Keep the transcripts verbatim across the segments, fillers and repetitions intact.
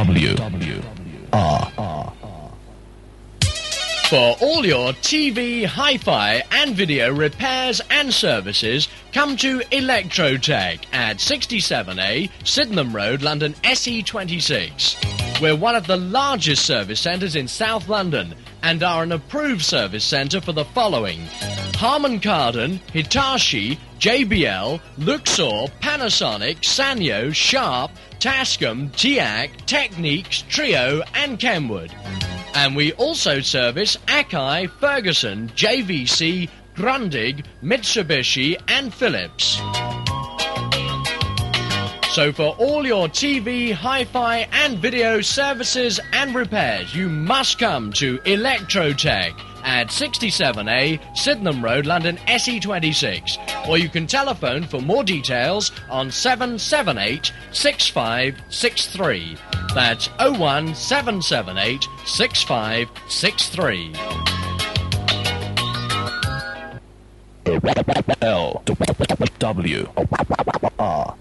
W R. For all your T V, hi-fi and video repairs and services, come to Electrotech at sixty-seven A, Sydenham Road, London S E twenty-six. We're one of the largest service centres in South London and are an approved service centre for the following: Harman Kardon, Hitachi, J B L, Luxor, Panasonic, Sanyo, Sharp, Tascam, TIAC, Techniques, Trio and Kenwood. And we also service Akai, Ferguson, J V C, Grundig, Mitsubishi and Philips. So for all your T V, hi-fi and video services and repairs, you must come to Electrotech at sixty-seven A, Sydenham Road, London S E twenty-six. Or you can telephone for more details on seven seven eight, six five six three. That's oh one seven seven eight, six five six three. L W R.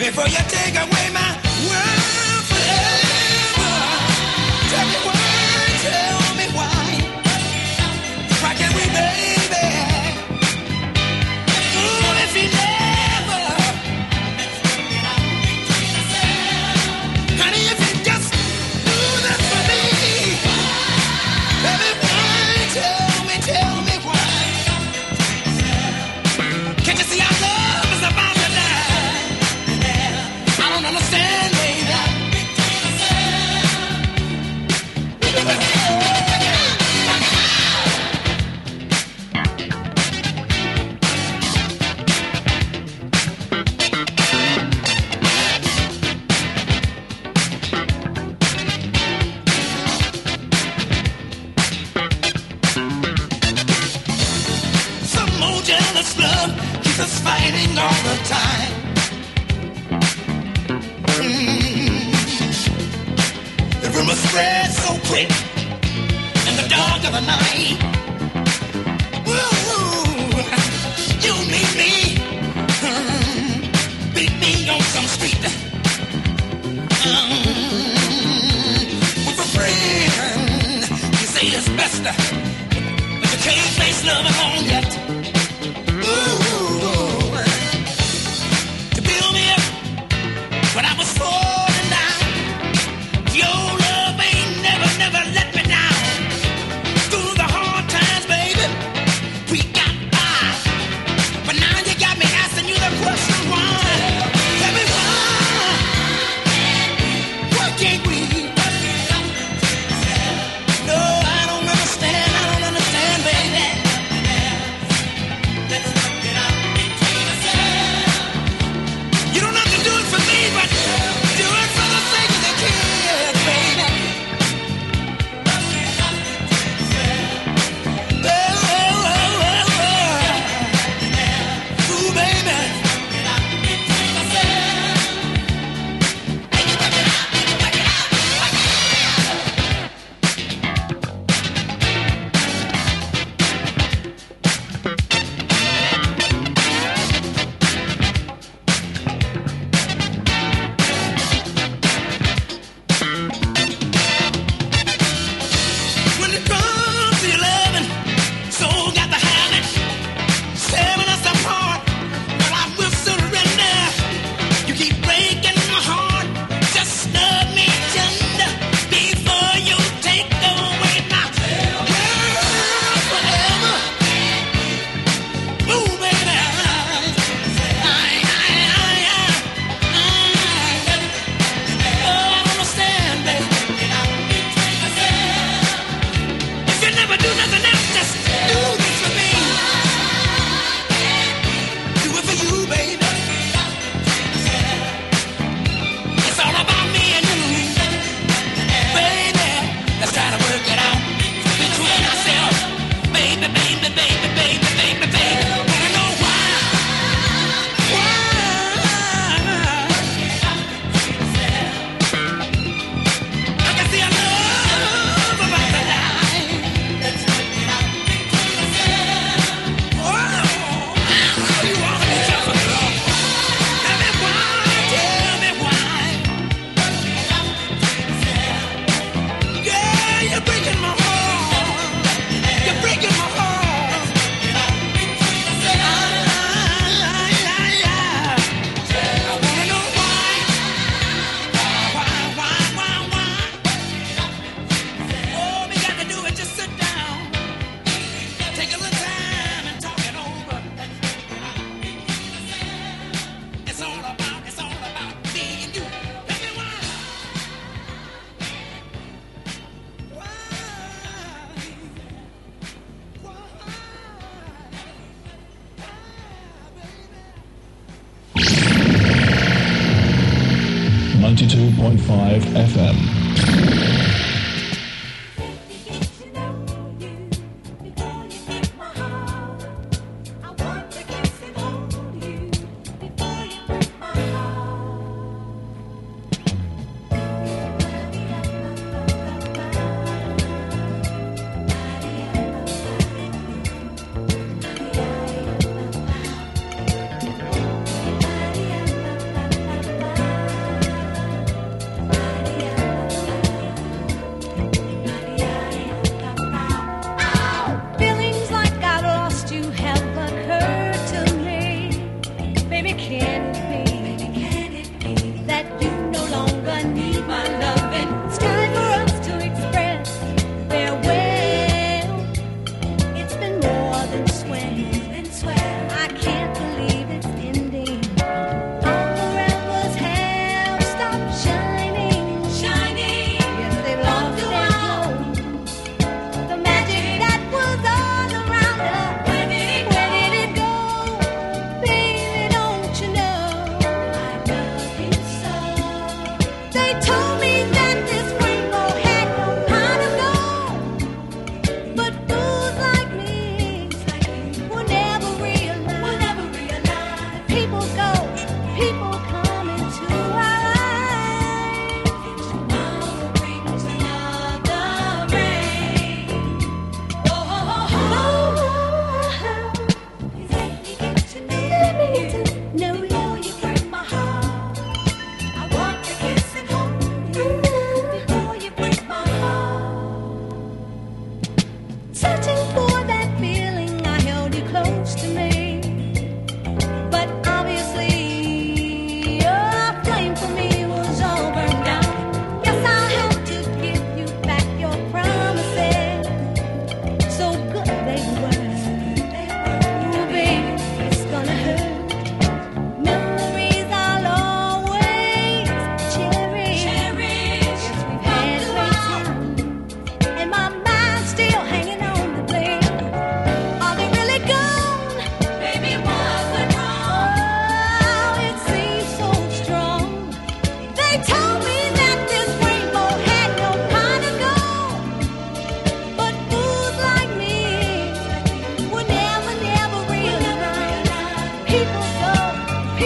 before you take away my world forever. Tell me why, tell me why. Why can't we, baby? Ooh, if you never, honey, if you just do that for me, baby, why? Tell me, tell me why. Can't you see our love is about to die? I don't understand, baby. Some old jealous love keeps us fighting all the time. Mm. The rumors spread so quick in the dark of the night. Ooh, you meet me, mm, beat me on some street. Mm, with a friend, you say it's best, but you can't face love alone yet. Ooh, to build me up when I was falling down. Your love ain't never, never let me down. Through the hard times, baby, we got by. But now you got me asking you the question why. Tell me why. Why can't we? No, I don't understand. I don't understand, baby. You don't have to do it for me, but do it for the sake of the kids, baby. Oh, oh, oh, oh. Ooh, baby. When it comes to your loving, so got the habit, tearing us apart. But I will surrender. You keep breaking my heart. Just love me tender before you take away my world forever. Ooh, baby. I, I, I, I, I, oh, I don't understand, baby. If you never do nothing else, just do this for me. Do it for you, baby. It's all about me and you, baby. Let's try to work it out between ourselves, baby, baby, baby, baby, baby, baby. Wanna know why? Why? I can see our love about to die. Oh, you wanna be careful, girl. Tell me why, tell me why. Yeah, you're breaking my heart. You're breaking my heart. Ah, yeah, yeah. I wanna know why. Why, why, why, why? All we got to do is just sit down, take a little time and talk it over. It's all about, it's all about me and you. Tell me why. Why? Why? ninety-two point five F M. Bye.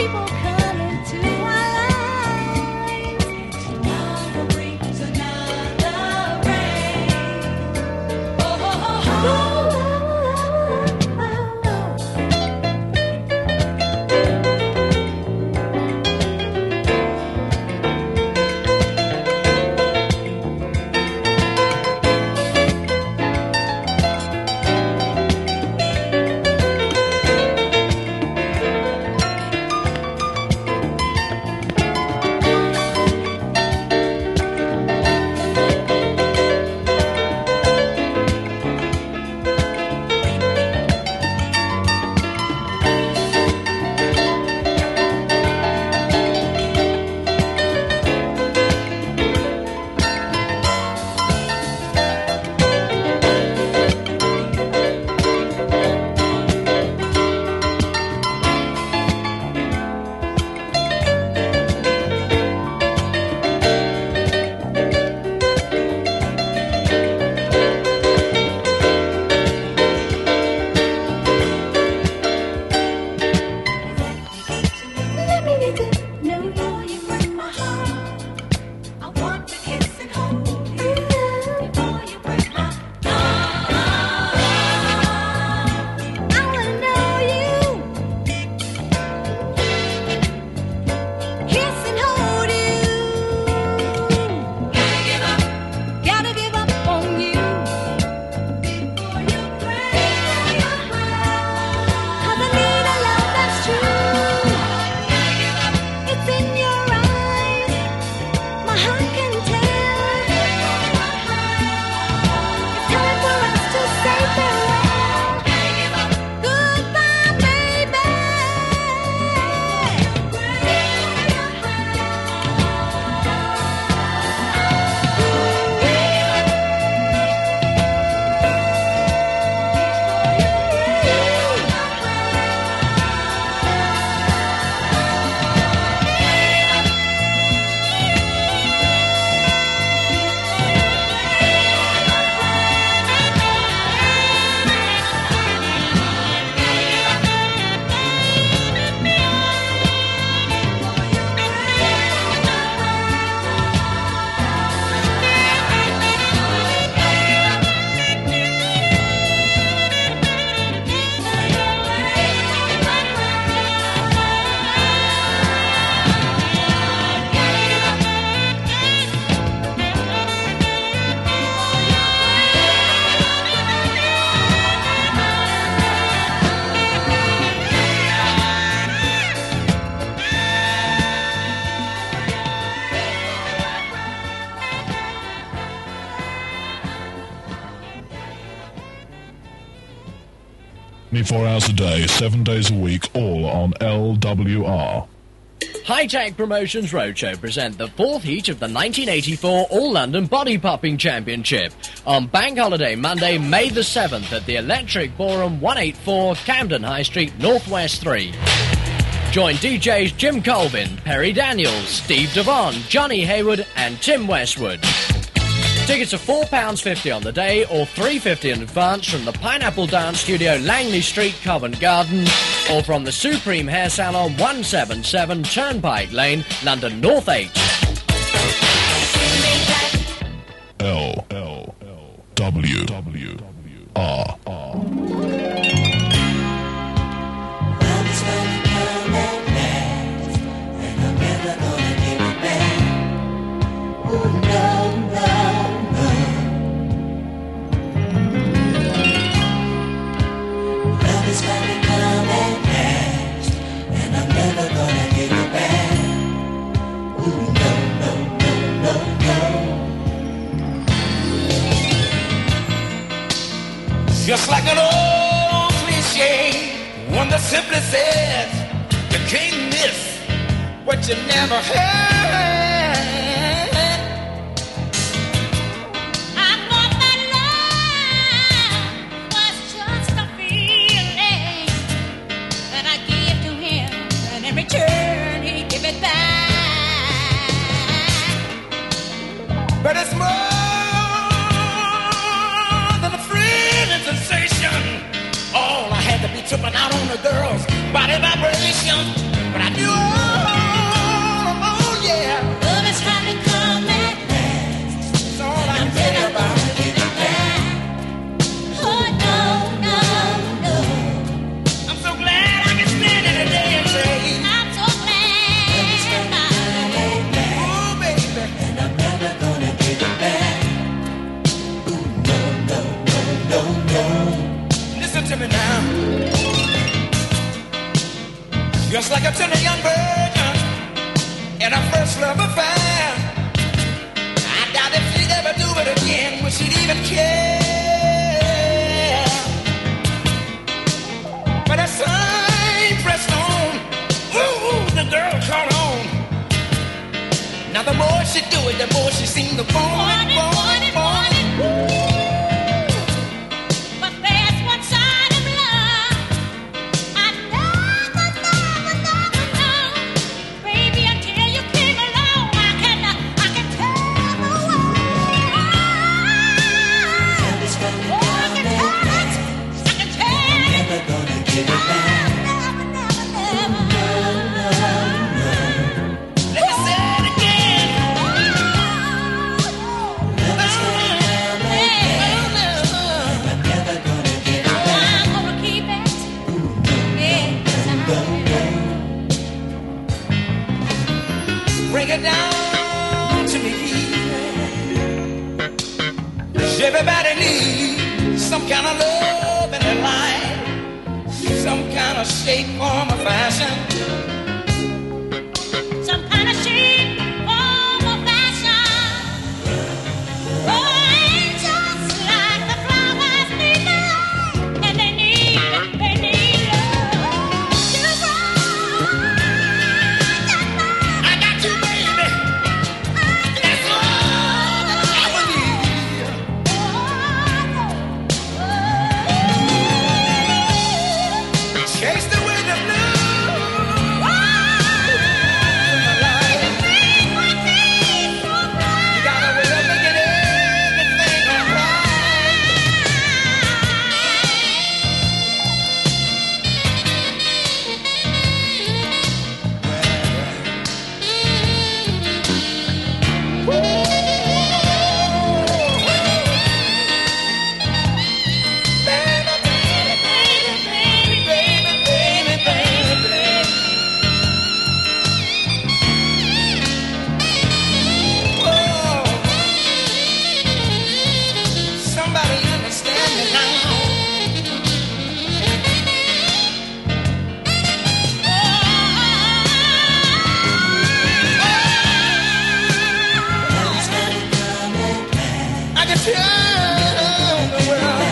people come into our lives. Tomorrow brings another rain. Oh, oh, oh, oh. Let me get to know you. You break my heart. I want to kiss and hold you before you break my heart. I wanna know you. Kiss and hold you. Gotta give up. Gotta give up on you before you break my heart. 'Cause I need a love that's true. It's in your eyes, my heart can tell. It's time for us to say farewell. Goodbye, baby. twenty-four hours a day, seven days a week, all on L W R. High-Tech Promotions Roadshow present the fourth heat of the nineteen eighty-four All-London Body Popping Championship on Bank Holiday Monday, May the seventh at the Electric Ballroom, one eighty-four Camden High Street, Northwest three. Join D Js Jim Colvin, Perry Daniels, Steve Devon, Johnny Hayward and Tim Westwood. Tickets are four pounds fifty on the day or three pounds fifty in advance from the Pineapple Dance Studio, Langley Street, Covent Garden, or from the Supreme Hair Salon, one seventy-seven Turnpike Lane, London North eight. L L L W W R R. Love is gonna come at last, and I'm never gonna give it back. Oh no, no, no. Love is gonna come at last, and I'm never gonna give it back. Oh no, no, no, no, no. Just like an old cliche, one that simply says you can't miss what you never had. I thought that love was just a feeling that I gave to him, and in return he gave it back. But it's more than a thrilling sensation. All I had to be tripping out on the girl's body vibration. But I knew Just like a tender young virgin in her first love affair. I doubt if she'd ever do it again, would she'd even care. But as time pressed on, ooh, the girl caught on. Now the more she do it, the more she seemed to want it, want it, want it, want it. But there's one side of love I never, never, never know. Baby, until you came along, I can, I can tell the world. Love is gonna Oh, I come can and tell it. pass. I can tell it. Never gonna give it back. Never, never, never. Let me say it again. Love is gonna come and pass. I'm never gonna give it back. I'm gonna keep it. Yes, I will. Bring it down to me. 'Cause everybody needs some kind of love in their life, some kind of shape, form, or fashion. Some kind of shape, form, or fashion. Oh, angels like the flowers need the light, and they need, they need love to grow. I got you, baby. That's all I would need. Chase the wind of blue. You got a way of making everything Somebody understand me now. Love's gonna come and pass. I can tell the world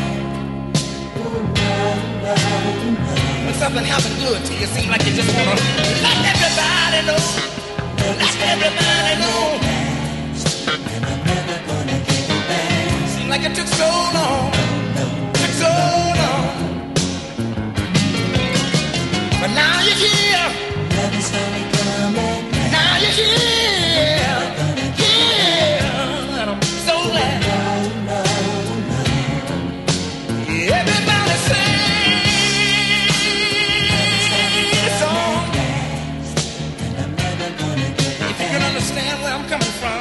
when something happens good to you, seems like you just wanna let everybody know, let everybody know. And I'm never gonna give it back. Seems like it took so long, took so long, but now you're here, Love is gonna come and pass. now you're here, here, and I'm so glad. Everybody sing the song. And I'm never gonna give it If you can understand where I'm coming from.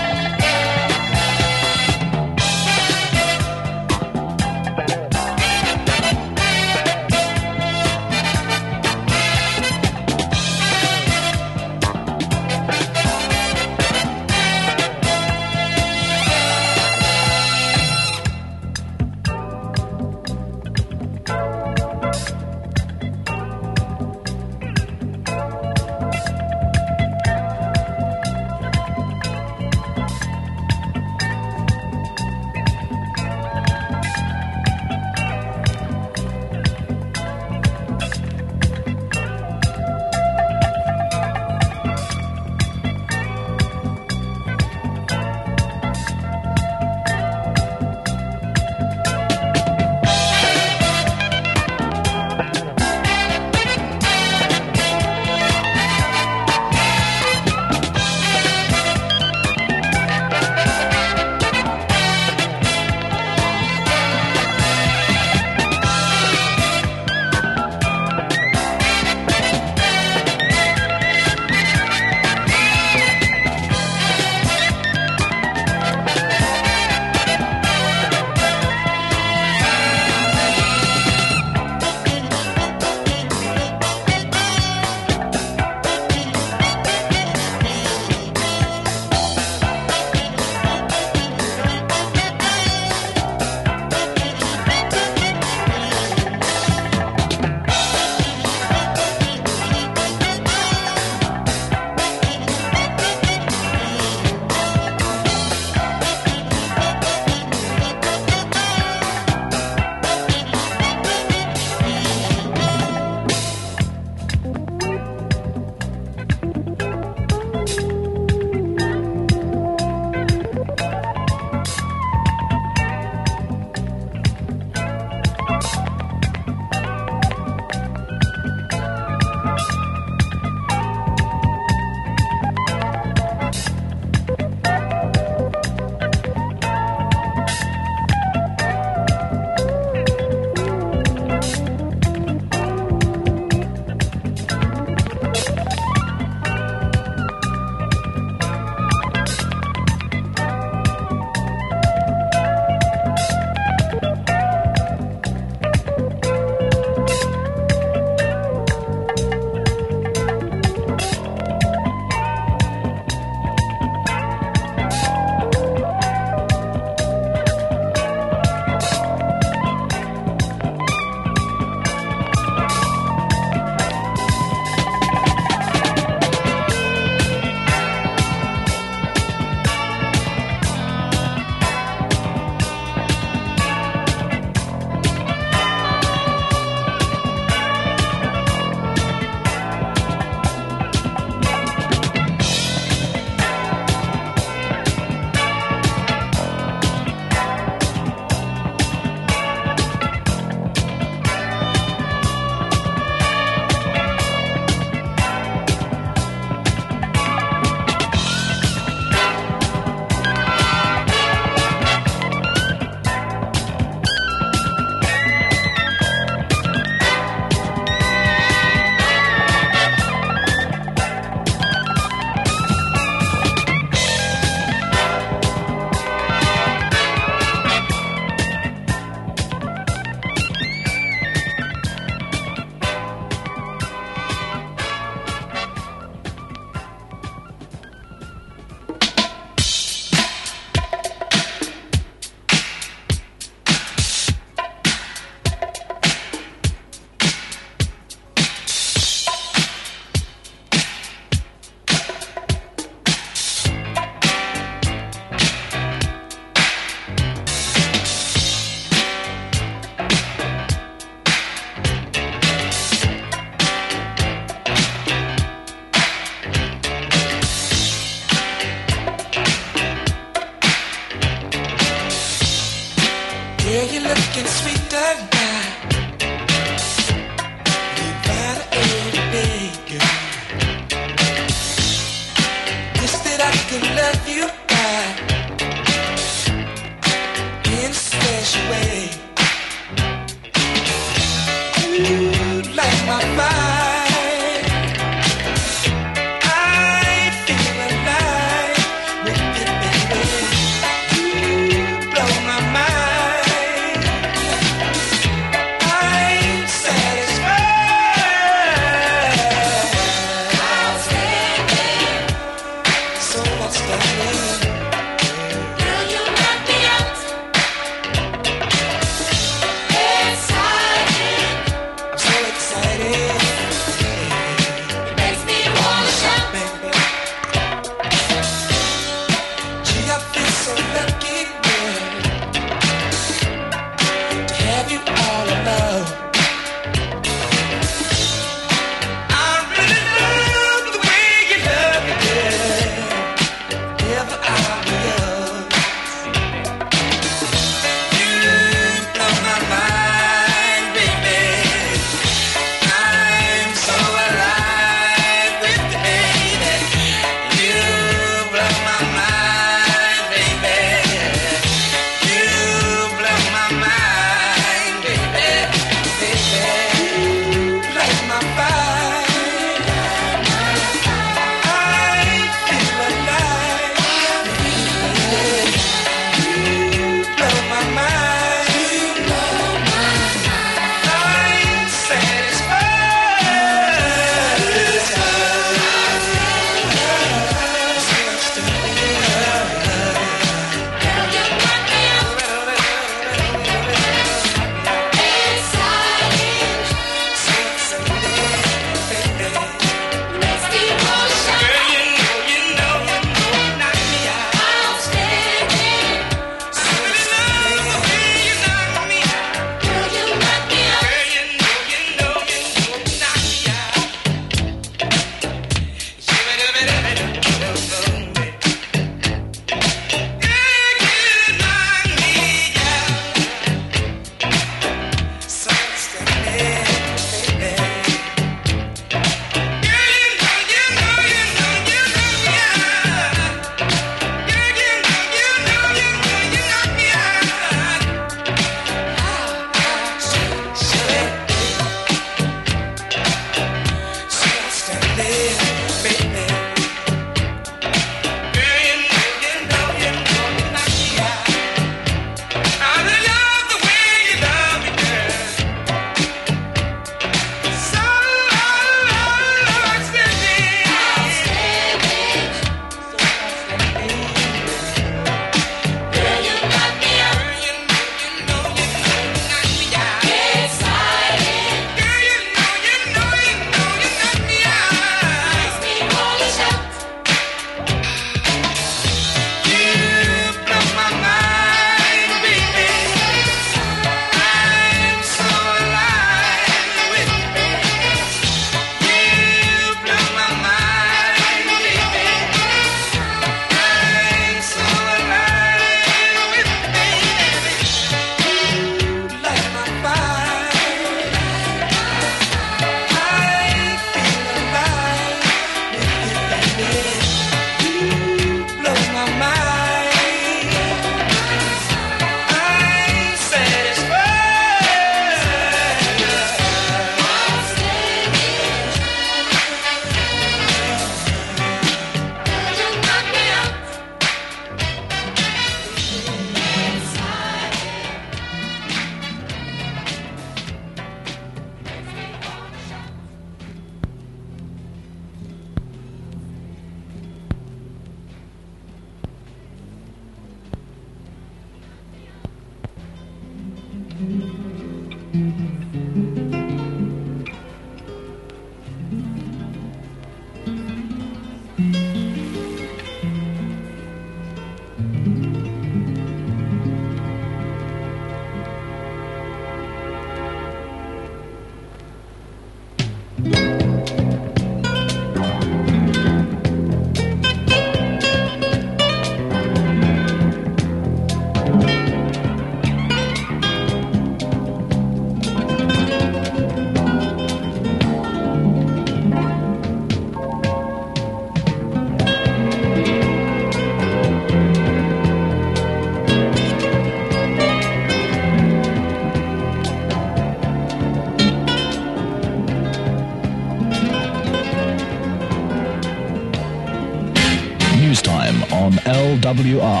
W R.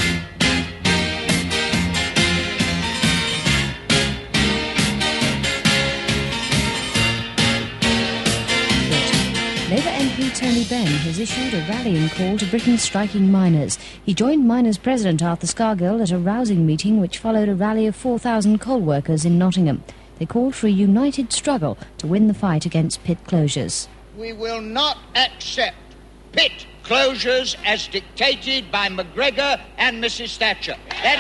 Labour M P Tony Benn has issued a rallying call to Britain's striking miners. He joined Miners President Arthur Scargill at a rousing meeting which followed a rally of four thousand coal workers in Nottingham. They called for a united struggle to win the fight against pit closures. We will not accept pit closures as dictated by McGregor and Missus Thatcher. That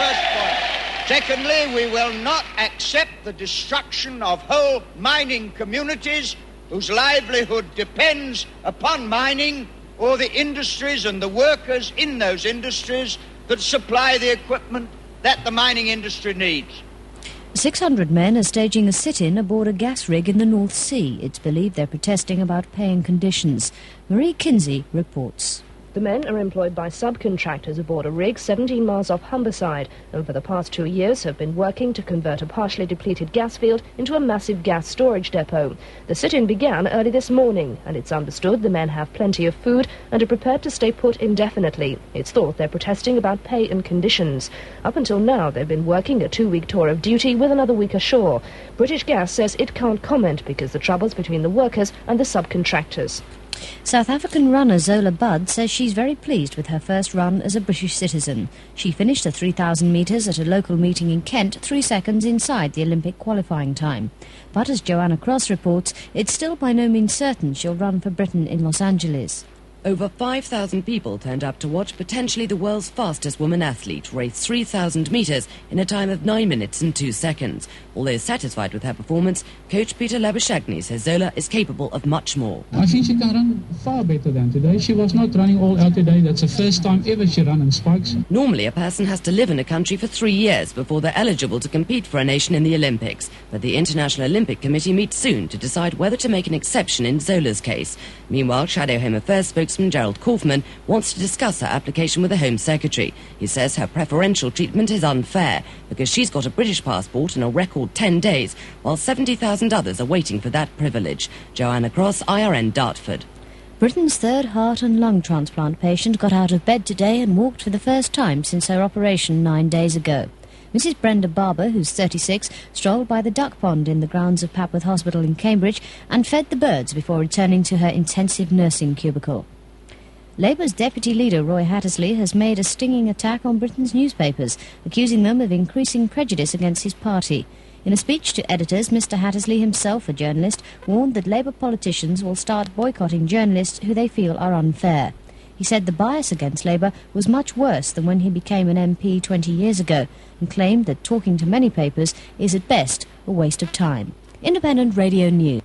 is the first point. Secondly, we will not accept the destruction of whole mining communities whose livelihood depends upon mining, or the industries and the workers in those industries that supply the equipment that the mining industry needs. six hundred men are staging a sit-in aboard a gas rig in the North Sea. It's believed they're protesting about pay and conditions. Marie Kinsey reports. The men are employed by subcontractors aboard a rig seventeen miles off Humberside and for the past two years have been working to convert a partially depleted gas field into a massive gas storage depot. The sit-in began early this morning and it's understood the men have plenty of food and are prepared to stay put indefinitely. It's thought they're protesting about pay and conditions. Up until now they've been working a two-week tour of duty with another week ashore. British Gas says it can't comment because the trouble's between the workers and the subcontractors. South African runner Zola Budd says she's very pleased with her first run as a British citizen. She finished the three thousand metres at a local meeting in Kent three seconds inside the Olympic qualifying time. But as Joanna Cross reports, it's still by no means certain she'll run for Britain in Los Angeles. Over five thousand people turned up to watch potentially the world's fastest woman athlete race three thousand metres in a time of nine minutes and two seconds. Although satisfied with her performance, coach Peter Labuschagne says Zola is capable of much more. I think she can run far better than today. She was not running all out today. That's the first time ever she ran in spikes. Normally, a person has to live in a country for three years before they're eligible to compete for a nation in the Olympics. But the International Olympic Committee meets soon to decide whether to make an exception in Zola's case. Meanwhile, Shadow Home Affairs spokesman Gerald Kaufman wants to discuss her application with the Home Secretary. He says her preferential treatment is unfair because she's got a British passport in a record ten days, while seventy thousand others are waiting for that privilege. Joanna Cross, I R N Dartford. Britain's third heart and lung transplant patient got out of bed today and walked for the first time since her operation nine days ago. Missus Brenda Barber, who's thirty-six, strolled by the duck pond in the grounds of Papworth Hospital in Cambridge and fed the birds before returning to her intensive nursing cubicle. Labour's deputy leader Roy Hattersley has made a stinging attack on Britain's newspapers, accusing them of increasing prejudice against his party. In a speech to editors, Mr Hattersley himself, a journalist, warned that Labour politicians will start boycotting journalists who they feel are unfair. He said the bias against Labour was much worse than when he became an M P twenty years ago, and claimed that talking to many papers is at best a waste of time. Independent Radio News.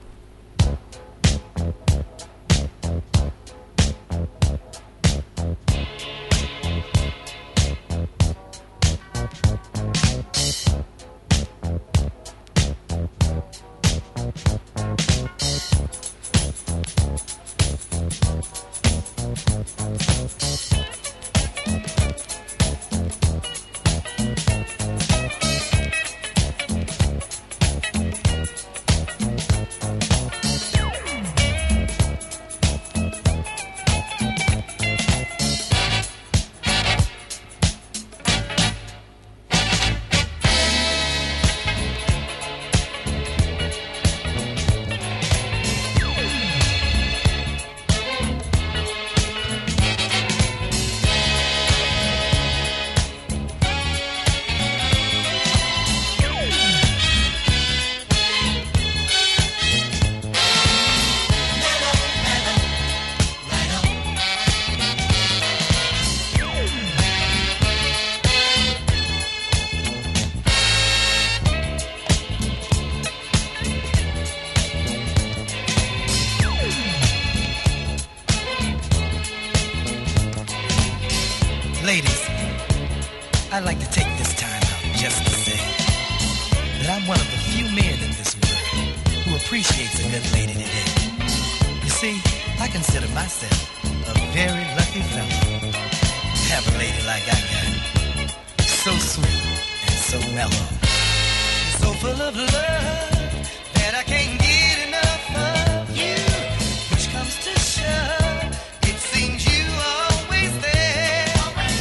Ladies, I'd like to take this time out just to say that I'm one of the few men in this world who appreciates a good lady today. You see, I consider myself a very lucky fellow to have a lady like I got. So sweet and so mellow. So full of love that I can't get enough of you. Which comes to show, it seems you always there.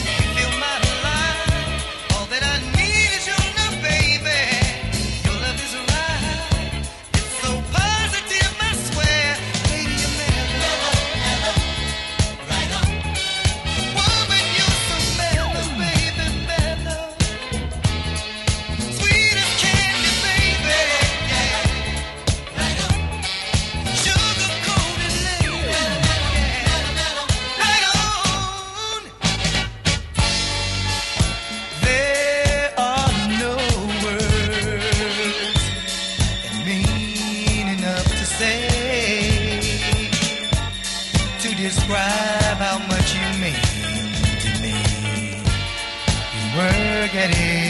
describe how much you mean to me. You work at it